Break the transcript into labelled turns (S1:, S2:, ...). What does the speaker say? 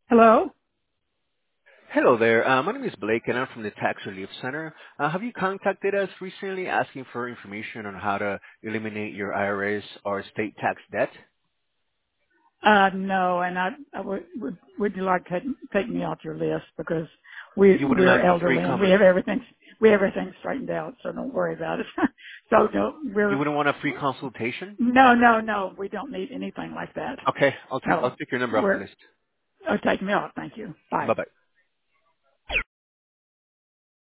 S1: Hello?
S2: Hello there. My name is Blake, and I'm from the Tax Relief Center. Have you contacted us recently asking for information on how to eliminate your IRS or state tax debt?
S1: No, and would you like to take me off your list because
S2: You wouldn't
S1: we're
S2: like a free
S1: elderly and we have everything straightened out, so don't worry about it. So no,
S2: You wouldn't want a free consultation?
S1: no, we don't need anything like that.
S2: Okay, I'll
S1: No,
S2: take your number off the
S1: we're,
S2: list.
S1: take me off. Thank you. Bye.
S2: Bye bye.